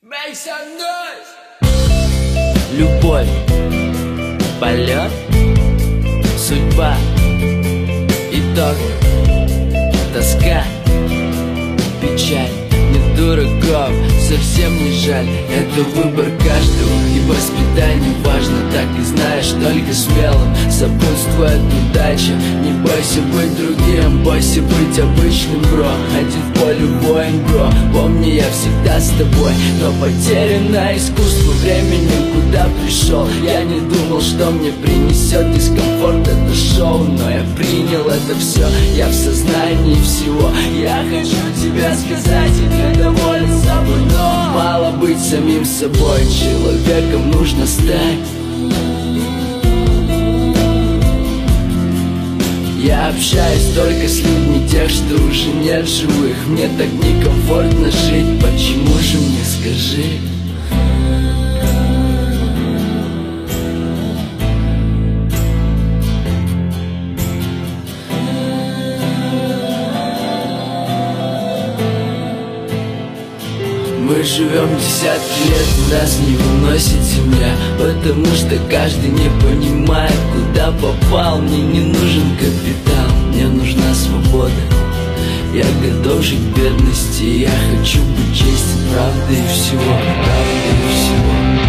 Любовь, полет, судьба, итог, тоска, печаль. Нет дураков, совсем не жаль. Это выбор каждого, и воспитание важно. Так и знаешь, только смелым сопутствует удача. Не бойся быть другим, бойся быть обычным, бро. Один в поле воин, бро. Помни, я всегда с тобой, но потеряно искусство времени, куда пришел. Я не думал, что мне принесет дискомфорт это шоу, но я принял это все, я в сознании всего. Я хочу тебе сказать, и ты доволен собой, но мало быть самим собой, человеком нужно стать. Я общаюсь только с людьми тех, что уже нет живых. Мне так некомфортно жить, почему же мне, скажи? Мы живем десятки лет, и нас не выносит земля, потому что каждый не понимает, куда попал. Мне не нужен капитал, мне нужна свобода. Я готов жить в бедности, я хочу быть честен, правда и всего, правда и всего.